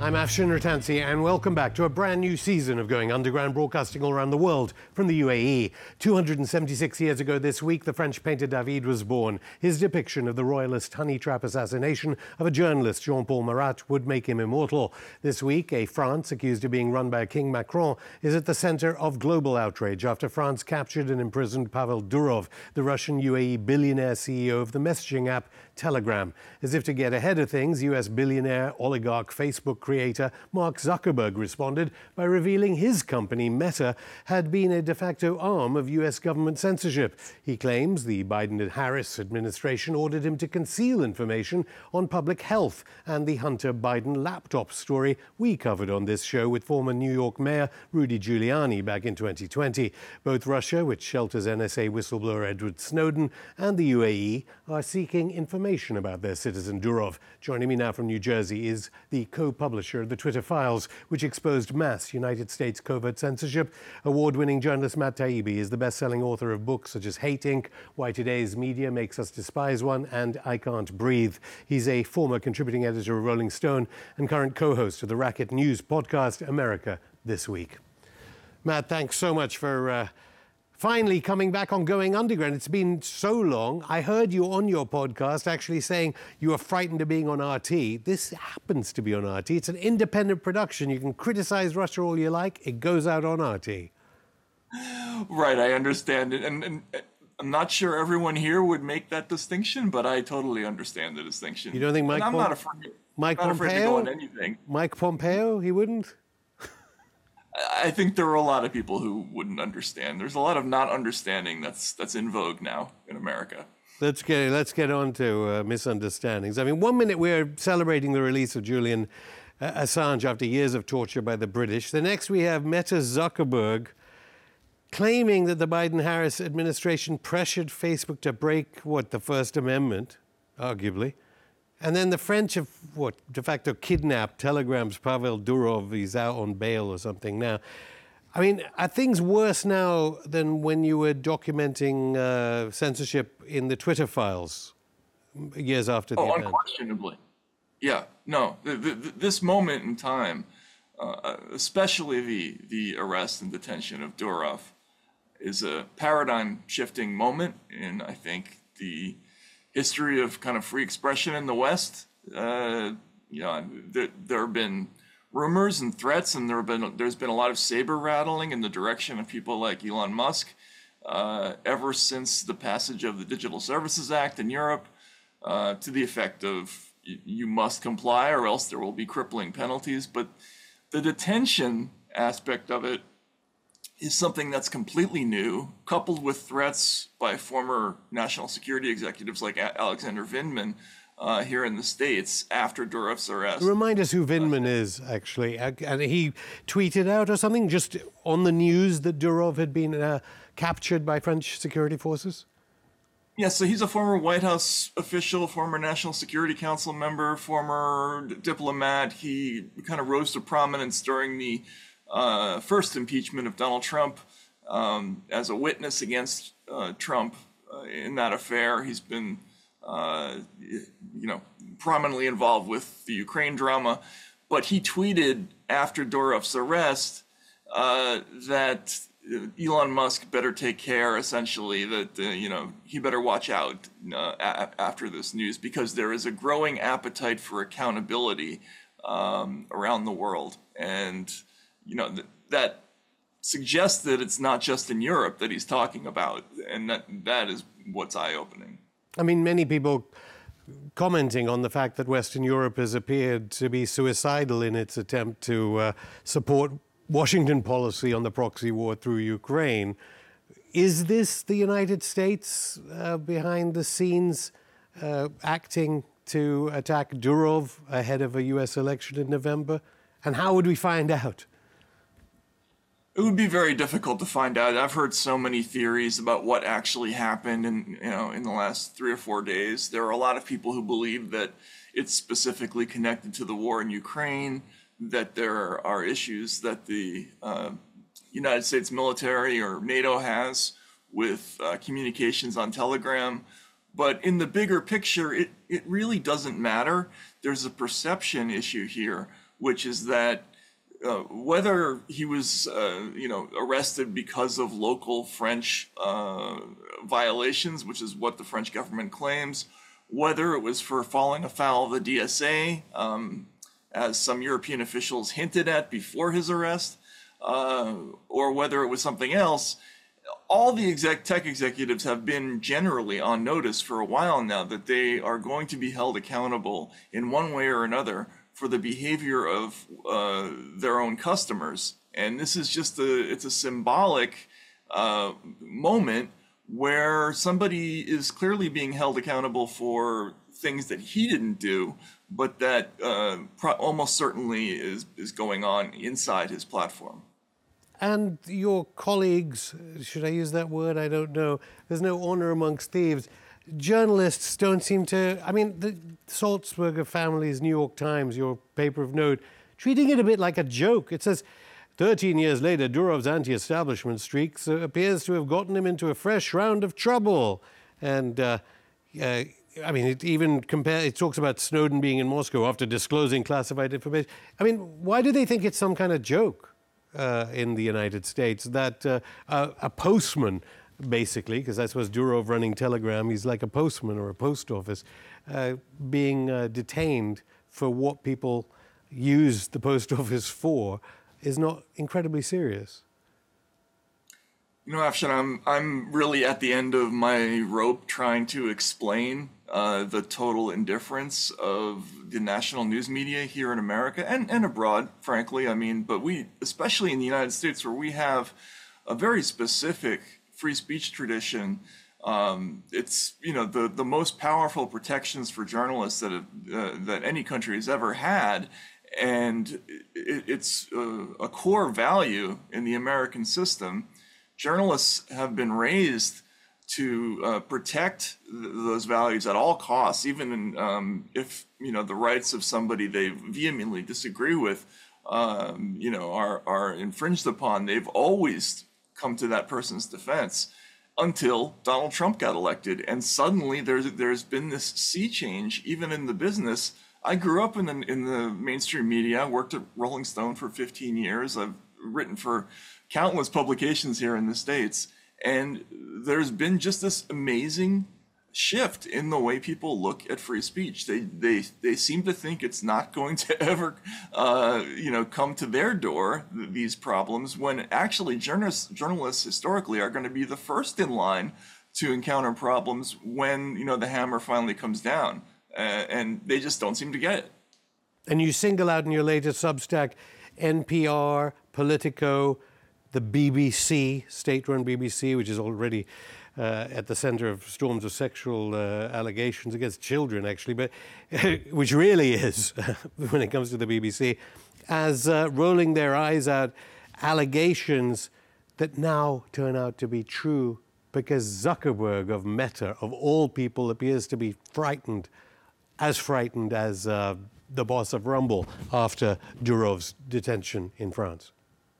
I'm Afshin Rattansi, and welcome back to a brand new season of Going Underground, broadcasting all around the world from the UAE. 276 years ago this week, the French painter David was born. His depiction of the royalist honey trap assassination of a journalist, Jean-Paul Marat, would make him immortal. This week, a France accused of being run by King Macron is at the center of global outrage after France captured and imprisoned Pavel Durov, the Russian UAE billionaire CEO of the messaging app Telegram. As if to get ahead of things, US billionaire oligarch Facebook creator Mark Zuckerberg responded by revealing his company, Meta, had been a de facto arm of US government censorship. He claims the Biden-Harris administration ordered him to conceal information on public health and the Hunter Biden laptop story we covered on this show with former New York Mayor Rudy Giuliani back in 2020. Both Russia, which shelters NSA whistleblower Edward Snowden, and the UAE are seeking information about their citizen Durov. Joining me now from New Jersey is the co-publisher of the Twitter Files, which exposed mass United States covert censorship. Award-winning journalist Matt Taibbi is the best-selling author of books such as Hate Inc., Why Today's Media Makes Us Despise One, and I Can't Breathe. He's a former contributing editor of Rolling Stone and current co-host of the Racket News podcast, America This Week. Matt, thanks so much for finally coming back on Going Underground. It's been so long. I heard you on your podcast actually saying you were frightened of being on RT. This happens to be on RT. It's an independent production. You can criticize Russia all you like. It goes out on RT. Right, I understand it. And I'm not sure everyone here would make that distinction, but I totally understand the distinction. You don't think I'm not afraid to go on anything. Mike Pompeo, he wouldn't? I think there are a lot of people who wouldn't understand. There's a lot of not understanding that's in vogue now in America. Let's get on to misunderstandings. I mean, 1 minute we're celebrating the release of Julian Assange after years of torture by the British. The next we have Meta Zuckerberg claiming that the Biden-Harris administration pressured Facebook to break, the First Amendment, arguably. And then the French have, de facto kidnapped Telegram's Pavel Durov. He's out on bail or something now. I mean, are things worse now than when you were documenting censorship in the Twitter Files years after the event? Unquestionably. Yeah, no. This moment in time, especially the arrest and detention of Durov, is a paradigm-shifting moment in, I think, the history of kind of free expression in the West. There have been rumors and threats, and there's been a lot of saber rattling in the direction of people like Elon Musk ever since the passage of the Digital Services Act in Europe, to the effect of you must comply or else there will be crippling penalties. But the detention aspect of it is something that's completely new, coupled with threats by former national security executives like Alexander Vindman here in the States after Durov's arrest. Remind us who Vindman is, actually. And he tweeted out or something just on the news that Durov had been captured by French security forces? Yeah, so he's a former White House official, former National Security Council member, former diplomat. He kind of rose to prominence during the first impeachment of Donald Trump as a witness against Trump in that affair. He's been, prominently involved with the Ukraine drama. But he tweeted after Durov's arrest that Elon Musk better take care, essentially, that, he better watch out after this news, because there is a growing appetite for accountability around the world. And that suggests that it's not just in Europe that he's talking about, and that is what's eye-opening. I mean, many people commenting on the fact that Western Europe has appeared to be suicidal in its attempt to support Washington policy on the proxy war through Ukraine. Is this the United States behind the scenes acting to attack Durov ahead of a U.S. election in November? And how would we find out? It would be very difficult to find out. I've heard so many theories about what actually happened in the last 3 or 4 days. There are a lot of people who believe that it's specifically connected to the war in Ukraine, that there are issues that the United States military or NATO has with communications on Telegram. But in the bigger picture, it really doesn't matter. There's a perception issue here which is that whether he was, arrested because of local French violations, which is what the French government claims, whether it was for falling afoul of the DSA, as some European officials hinted at before his arrest, or whether it was something else, all the tech executives have been generally on notice for a while now that they are going to be held accountable in one way or another for the behavior of their own customers. And this is just it's a symbolic moment where somebody is clearly being held accountable for things that he didn't do, but that almost certainly is going on inside his platform. And your colleagues, should I use that word? I don't know. There's no honor amongst thieves. Journalists don't seem to, I mean, the Sulzberger family's New York Times, your paper of note, treating it a bit like a joke. It says, 13 years later, Durov's anti-establishment streaks appears to have gotten him into a fresh round of trouble. And, I mean, it talks about Snowden being in Moscow after disclosing classified information. I mean, why do they think it's some kind of joke in the United States that a postman, basically, because that's what's Durov running Telegram, he's like a postman or a post office, being detained for what people use the post office for, is not incredibly serious? You know, Afshan, I'm really at the end of my rope trying to explain the total indifference of the national news media here in America and abroad, frankly. I mean, but we, especially in the United States, where we have a very specific free speech tradition, it's, you know, the most powerful protections for journalists that any country has ever had. And it's a core value in the American system. Journalists have been raised to protect those values at all costs, even if, you know, the rights of somebody they vehemently disagree with, are infringed upon. They've always come to that person's defense until Donald Trump got elected. And suddenly there's been this sea change, even in the business. I grew up in the mainstream media. I worked at Rolling Stone for 15 years. I've written for countless publications here in the States. And there's been just this amazing shift in the way people look at free speech. They seem to think it's not going to ever, come to their door, these problems, when actually journalists historically are going to be the first in line to encounter problems when, you know, the hammer finally comes down. And they just don't seem to get it. And you single out in your latest Substack NPR, Politico, the BBC, state-run BBC, which is already at the center of storms of sexual allegations against children, actually, but which really is, when it comes to the BBC, as rolling their eyes at allegations that now turn out to be true because Zuckerberg of Meta, of all people, appears to be frightened as the boss of Rumble after Durov's detention in France.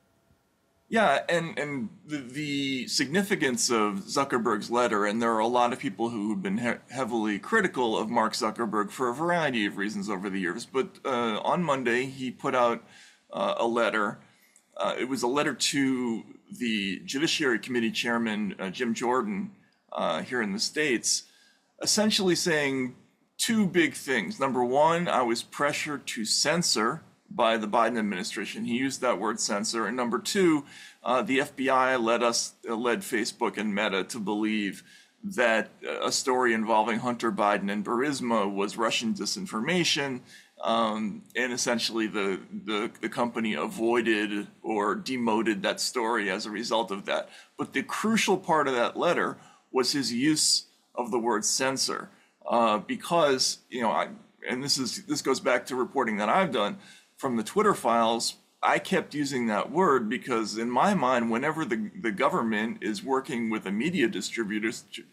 Yeah, and the significance of Zuckerberg's letter, and there are a lot of people who have been heavily critical of Mark Zuckerberg for a variety of reasons over the years, but on Monday he put out a letter. It was a letter to the Judiciary Committee Chairman, Jim Jordan, here in the States, essentially saying two big things. Number one, I was pressured to censor by the Biden administration. He used that word censor. And number two, the FBI led Facebook and Meta to believe that a story involving Hunter Biden and Burisma was Russian disinformation. And essentially the company avoided or demoted that story as a result of that. But the crucial part of that letter was his use of the word censor. Because, you know, and this goes back to reporting that I've done from the Twitter files. I kept using that word because in my mind, whenever the government is working with a media distributor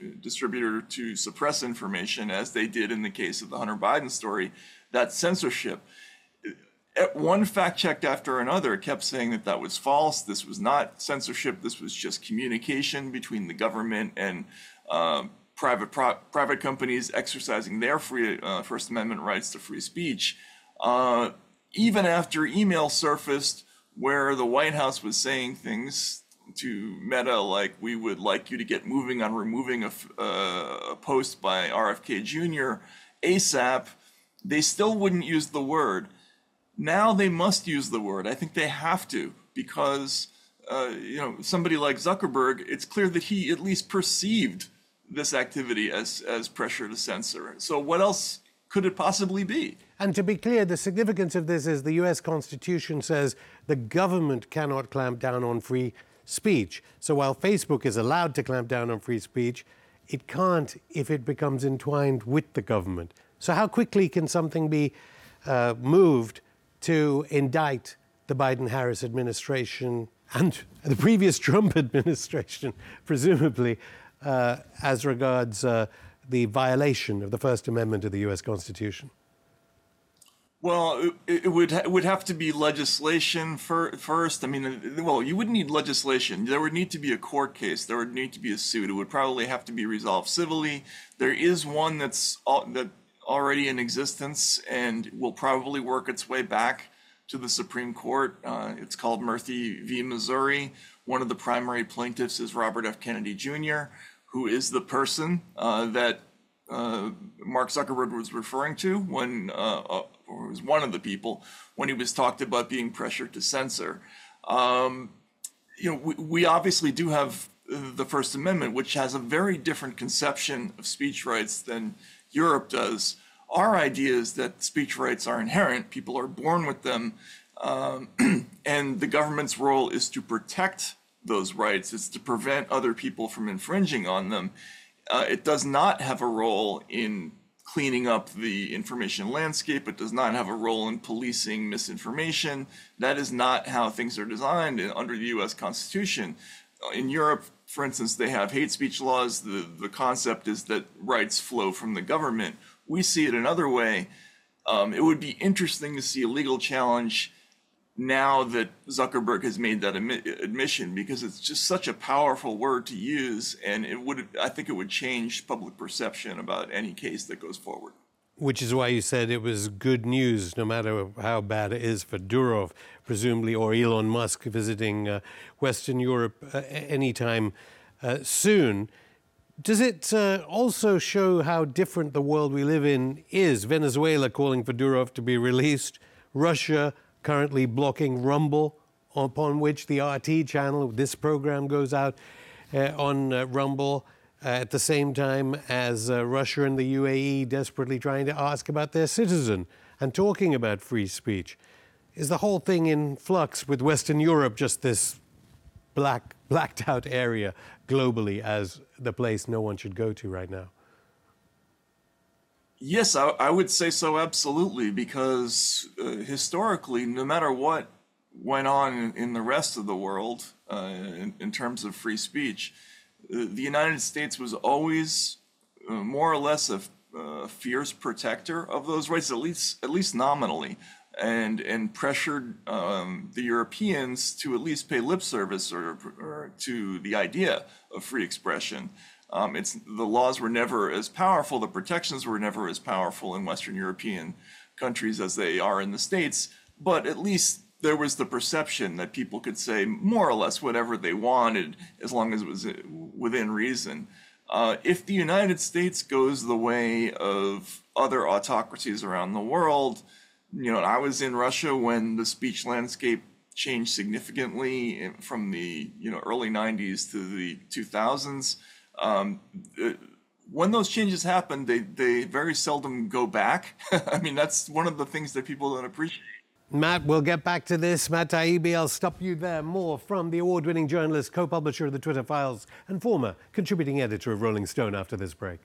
to suppress information, as they did in the case of the Hunter Biden story, that's censorship. One fact checked after another kept saying that was false. This was not censorship. This was just communication between the government and private companies exercising their free First Amendment rights to free speech. even after email surfaced where the White House was saying things to Meta like, we would like you to get moving on removing a post by RFK Jr. ASAP, they still wouldn't use the word. Now they must use the word. I think they have to, because somebody like Zuckerberg, it's clear that he at least perceived this activity as pressure to censor. So what else could it possibly be? And to be clear, the significance of this is the US Constitution says the government cannot clamp down on free speech. So while Facebook is allowed to clamp down on free speech, it can't if it becomes entwined with the government. So how quickly can something be moved to indict the Biden-Harris administration and the previous Trump administration, presumably, as regards the violation of the First Amendment of the U.S. Constitution? Well, it would have to be legislation first. I mean, well, you wouldn't need legislation. There would need to be a court case. There would need to be a suit. It would probably have to be resolved civilly. There is one that's already in existence and will probably work its way back to the Supreme Court. It's called Murphy v. Missouri. One of the primary plaintiffs is Robert F. Kennedy Jr., who is the person that Mark Zuckerberg was referring to when, or was one of the people when he was talked about being pressured to censor. We obviously do have the First Amendment, which has a very different conception of speech rights than Europe does. Our idea is that speech rights are inherent, people are born with them, and the government's role is to protect those rights. It's to prevent other people from infringing on them. It does not have a role in cleaning up the information landscape. It does not have a role in policing misinformation. That is not how things are designed under the US Constitution. In Europe, for instance, they have hate speech laws. The concept is that rights flow from the government. We see it another way. It would be interesting to see a legal challenge now that Zuckerberg has made that admission, because it's just such a powerful word to use, and I think it would change public perception about any case that goes forward. Which is why you said it was good news, no matter how bad it is for Durov, presumably, or Elon Musk visiting Western Europe anytime soon. Does it also show how different the world we live in is? Venezuela calling for Durov to be released, Russia currently blocking Rumble, upon which the RT channel, this program, goes out on Rumble, at the same time as Russia and the UAE desperately trying to ask about their citizen and talking about free speech. Is the whole thing in flux, with Western Europe just this blacked out area globally as the place no one should go to right now? Yes, I would say so, absolutely, because historically, no matter what went on in the rest of the world in terms of free speech, the United States was always more or less a fierce protector of those rights, at least nominally, and pressured the Europeans to at least pay lip service or to the idea of free expression. The laws were never as powerful, the protections were never as powerful in Western European countries as they are in the States, but at least there was the perception that people could say more or less whatever they wanted as long as it was within reason. If the United States goes the way of other autocracies around the world, I was in Russia when the speech landscape changed significantly from the early 90s to the 2000s. When those changes happen, they very seldom go back. I mean, that's one of the things that people don't appreciate. Matt, we'll get back to this. Matt Taibbi, I'll stop you there. More from the award-winning journalist, co-publisher of the Twitter Files, and former contributing editor of Rolling Stone after this break.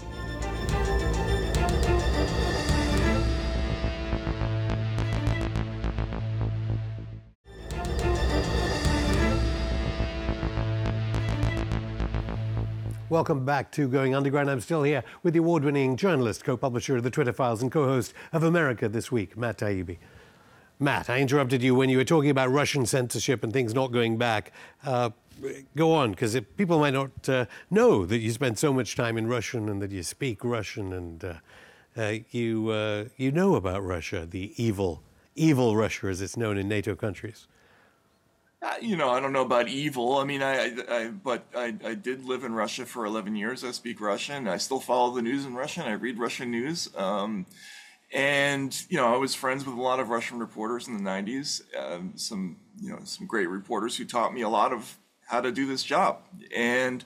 Welcome back to Going Underground. I'm still here with the award-winning journalist, co-publisher of the Twitter Files, and co-host of America This Week, Matt Taibbi. Matt, I interrupted you when you were talking about Russian censorship and things not going back. Go on, because people might not know that you spend so much time in Russian and that you speak Russian and you know about Russia, the evil evil Russia, as it's known in NATO countries? I don't know about evil. I mean, I did live in Russia for 11 years. I speak Russian. I still follow the news in Russian. I read Russian news. I was friends with a lot of Russian reporters in the 90s. Some great reporters who taught me a lot of how to do this job. And,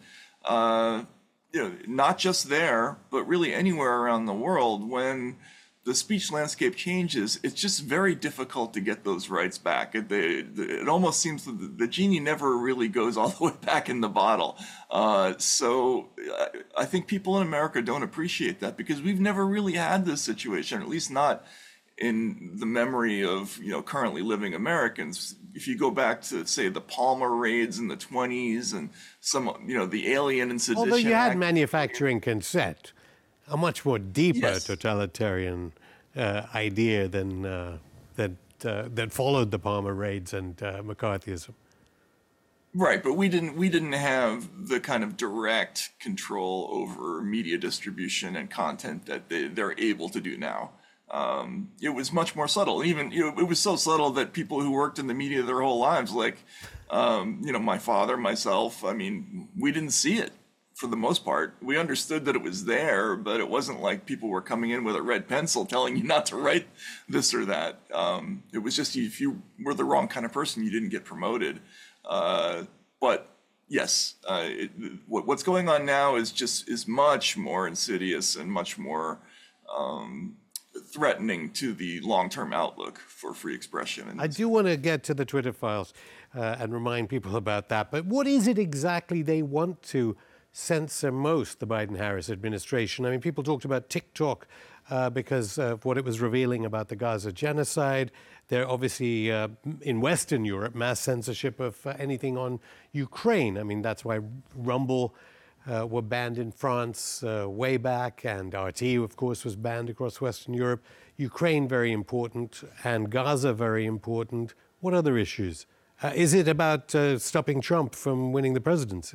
not just there, but really anywhere around the world, when the speech landscape changes, it's just very difficult to get those rights back. It almost seems that the genie never really goes all the way back in the bottle. So I think people in America don't appreciate that, because we've never really had this situation, at least not in the memory of currently living Americans. If you go back to, say, the Palmer raids in the 20s and the Alien and Sedition Although you had Act, manufacturing consent, a much more deeper Yes. totalitarian idea than that followed the Palmer raids and McCarthyism. Right, but we didn't have the kind of direct control over media distribution and content that they're able to do now. It was much more subtle. Even it was so subtle that people who worked in the media their whole lives, like my father, myself, I mean, we didn't see it for the most part. We understood that it was there, but it wasn't like people were coming in with a red pencil telling you not to write this or that. It was just, if you were the wrong kind of person, you didn't get promoted. But yes, what's going on now is much more insidious and much more threatening to the long-term outlook for free expression. I do want to get to the Twitter files and remind people about that. But what is it exactly they want to censor most, the Biden-Harris administration? I mean, people talked about TikTok because of what it was revealing about the Gaza genocide. There obviously, in Western Europe, mass censorship of anything on Ukraine. I mean, that's why Rumble were banned in France way back, and RT, of course, was banned across Western Europe. Ukraine, very important, and Gaza, very important. What other issues? Is it about stopping Trump from winning the presidency?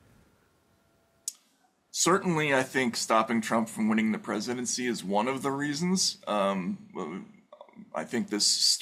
Certainly, I think stopping Trump from winning the presidency is one of the reasons. I think this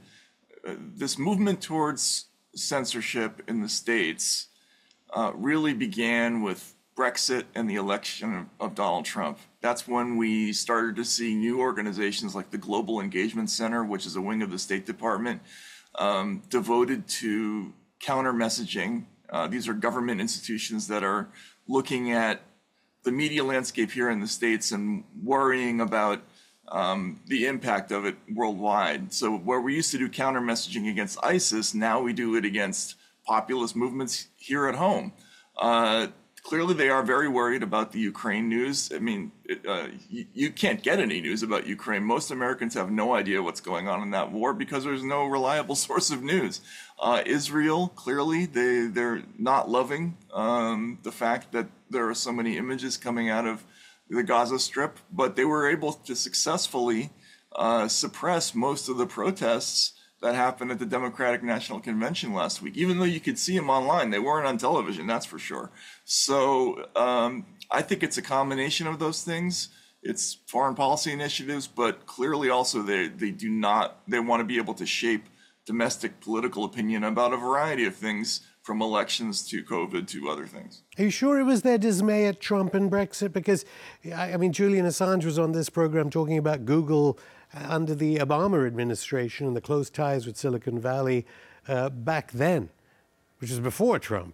movement towards censorship in the States really began with Brexit and the election of Donald Trump. That's when we started to see new organizations like the Global Engagement Center, which is a wing of the State Department, devoted to counter messaging. These are government institutions that are looking at the media landscape here in the States and worrying about the impact of it worldwide. So where we used to do counter messaging against ISIS, now we do it against populist movements here at home. Clearly, they are very worried about the Ukraine news. I mean, you can't get any news about Ukraine. Most Americans have no idea what's going on in that war because there's no reliable source of news. Israel, clearly, they're not loving the fact that there are so many images coming out of the Gaza Strip, but they were able to successfully suppress most of the protests that happened at the Democratic National Convention last week. Even though you could see them online, they weren't on television, that's for sure. So I think it's a combination of those things. It's foreign policy initiatives, but clearly also they want to be able to shape domestic political opinion about a variety of things, from elections to COVID to other things. Are you sure it was their dismay at Trump and Brexit? Because, I mean, Julian Assange was on this program talking about Google under the Obama administration and the close ties with Silicon Valley back then, which was before Trump.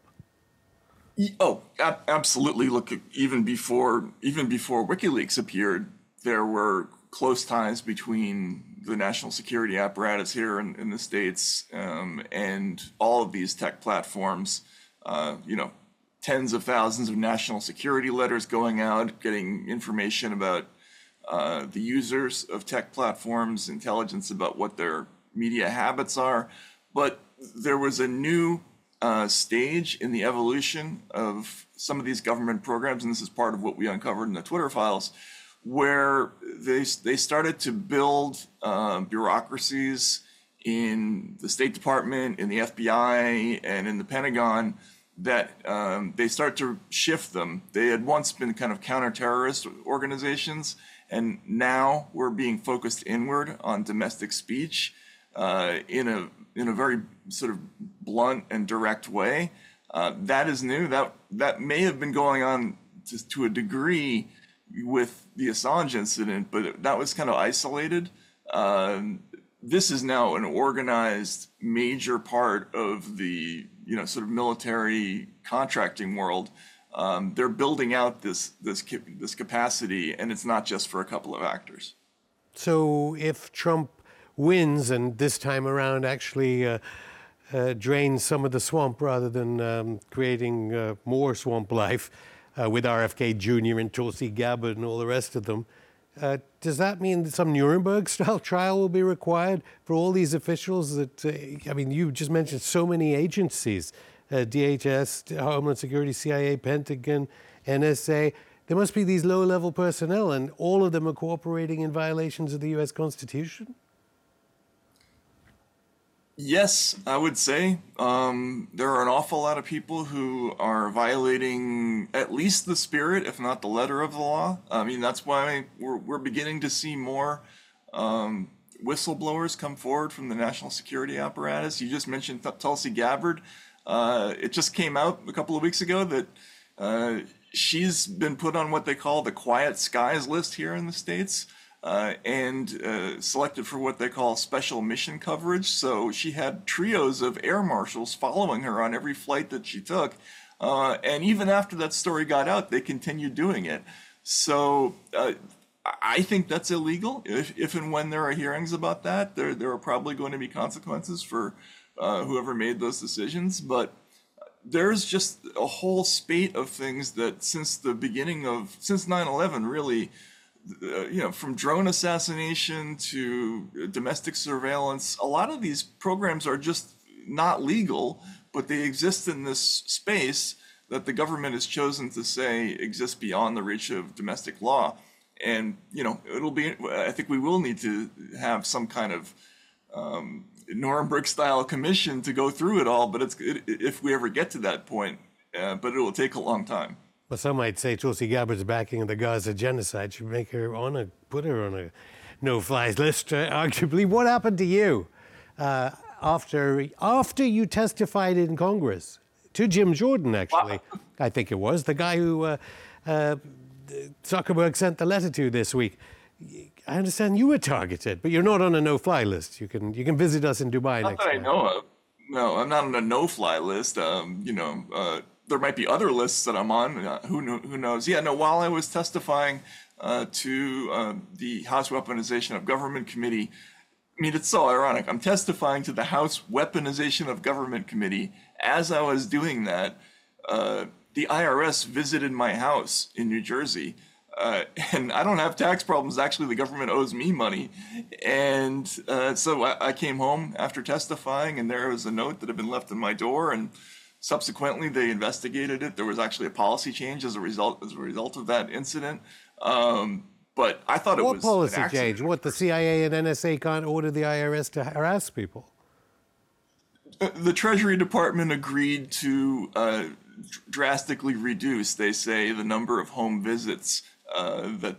Oh, absolutely. Look, even before WikiLeaks appeared, there were close ties between the national security apparatus here in the States and all of these tech platforms. Tens of thousands of national security letters going out, getting information about the users of tech platforms, intelligence about what their media habits are. But there was a new stage in the evolution of some of these government programs, and this is part of what we uncovered in the Twitter files, where they started to build bureaucracies in the State Department, in the FBI, and in the Pentagon that they start to shift them. They had once been kind of counter-terrorist organizations, and now we're being focused inward on domestic speech in a very sort of blunt and direct way. That is new. That may have been going on to a degree with the Assange incident, but that was kind of isolated. This is now an organized major part of the sort of military contracting world. They're building out this capacity, and it's not just for a couple of actors. So if Trump wins and this time around actually drains some of the swamp rather than creating more swamp life with RFK Jr. and Tulsi Gabbard and all the rest of them, does that mean that some Nuremberg-style trial will be required for all these officials? That you just mentioned so many agencies, DHS, Homeland Security, CIA, Pentagon, NSA. There must be these low-level personnel, and all of them are cooperating in violations of the U.S. Constitution? Yes, I would say there are an awful lot of people who are violating at least the spirit, if not the letter of the law. I mean, that's why we're beginning to see more whistleblowers come forward from the national security apparatus. You just mentioned Tulsi Gabbard. It just came out a couple of weeks ago that she's been put on what they call the quiet skies list here in the States. And selected for what they call special mission coverage. So she had trios of air marshals following her on every flight that she took. And even after that story got out, they continued doing it. So I think that's illegal. If and when there are hearings about that, there are probably going to be consequences for whoever made those decisions. But there's just a whole spate of things that since 9/11 really, from drone assassination to domestic surveillance, a lot of these programs are just not legal, but they exist in this space that the government has chosen to say exists beyond the reach of domestic law. And, I think we will need to have some kind of Nuremberg-style commission to go through it all, but if we ever get to that point, but it will take a long time. Well, some might say Tulsi Gabbard's backing of the Gaza genocide should put her on a no-flies list, arguably. What happened to you after you testified in Congress to Jim Jordan, actually? Wow. I think it was the guy who Zuckerberg sent the letter to this week. I understand you were targeted, but you're not on a no-fly list. You can visit us in Dubai next time. Not that I know of. No, I'm not on a no-fly list. There might be other lists that I'm on. Who knows? Yeah, no, while I was testifying to the House Weaponization of Government Committee, I mean, it's so ironic. I'm testifying to the House Weaponization of Government Committee. As I was doing that, the IRS visited my house in New Jersey. And I don't have tax problems. Actually, the government owes me money. And so I came home after testifying, and there was a note that had been left on my door. And subsequently, they investigated it. There was actually a policy change as a result of that incident. But I thought it was what policy change? What, the CIA and NSA can't order the IRS to harass people? The Treasury Department agreed to drastically reduce, they say, the number of home visits that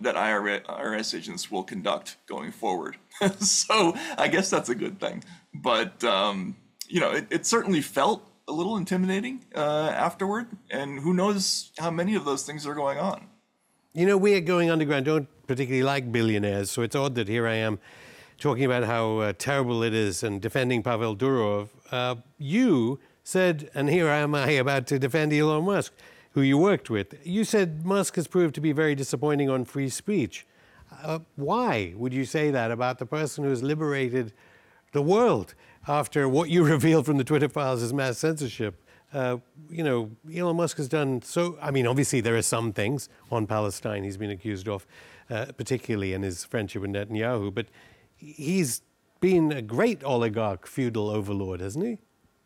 IRS agents will conduct going forward. So I guess that's a good thing. But it certainly felt a little intimidating afterward, and who knows how many of those things are going on. We at Going Underground don't particularly like billionaires, so it's odd that here I am talking about how terrible it is and defending Pavel Durov. You said, and here am I about to defend Elon Musk, who you worked with. You said Musk has proved to be very disappointing on free speech. Why would you say that about the person who has liberated the world after what you revealed from the Twitter files as mass censorship? Elon Musk has done so. I mean, obviously there are some things on Palestine he's been accused of, particularly in his friendship with Netanyahu, but he's been a great oligarch, feudal overlord, hasn't he?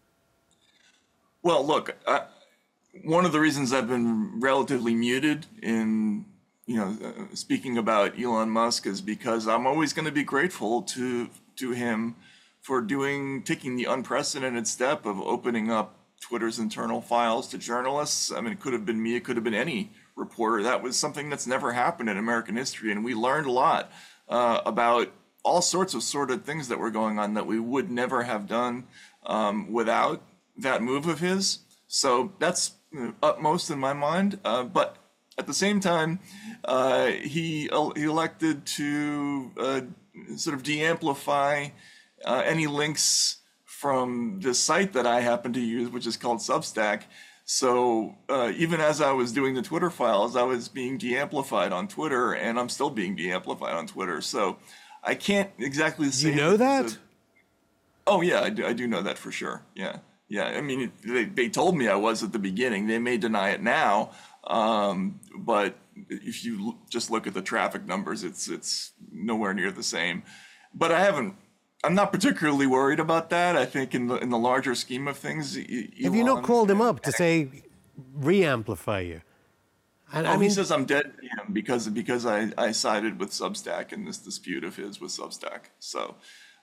Well, look, one of the reasons I've been relatively muted in, speaking about Elon Musk is because I'm always going to be grateful to him for taking the unprecedented step of opening up Twitter's internal files to journalists. I mean, it could have been me, it could have been any reporter. That was something that's never happened in American history, and we learned a lot about all sorts of sordid things that were going on that we would never have done without that move of his. So that's utmost in my mind. But at the same time, he elected to sort of de-amplify any links from the site that I happen to use, which is called Substack. So even as I was doing the Twitter files, I was being de-amplified on Twitter, and I'm still being de-amplified on Twitter. So I can't exactly say. You know that? Oh yeah, I do know that for sure. Yeah. I mean, they told me I was at the beginning. They may deny it now, but if you just look at the traffic numbers, it's nowhere near the same. But I'm not particularly worried about that. I think in the larger scheme of things, have you not called him up to say re-amplify you? And I mean, he says I'm dead to him because I sided with Substack in this dispute of his with Substack. So,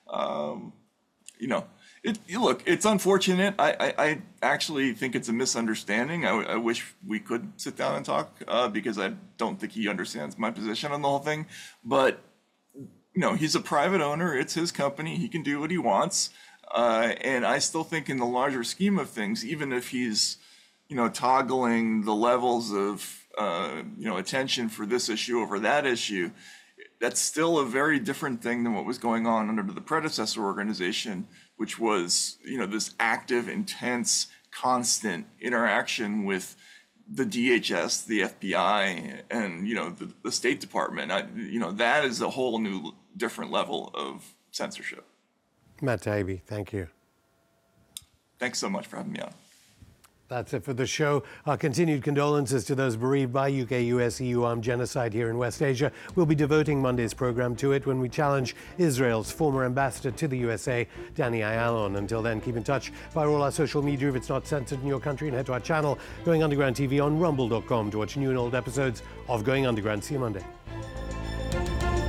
look, it's unfortunate. I actually think it's a misunderstanding. I wish we could sit down and talk because I don't think he understands my position on the whole thing. But he's a private owner. It's his company. He can do what he wants. And I still think in the larger scheme of things, even if he's, toggling the levels of, attention for this issue over that issue, that's still a very different thing than what was going on under the predecessor organization, which was, this active, intense, constant interaction with the DHS, the FBI, and, the State Department. That is a whole new, different level of censorship. Matt Taibbi, thank you. Thanks so much for having me on. That's it for the show. Our continued condolences to those bereaved by UK-US EU armed genocide here in West Asia. We'll be devoting Monday's program to it when we challenge Israel's former ambassador to the USA, Danny Ayalon. Until then, keep in touch via all our social media if it's not censored in your country, and head to our channel, Going Underground TV, on rumble.com to watch new and old episodes of Going Underground. See you Monday.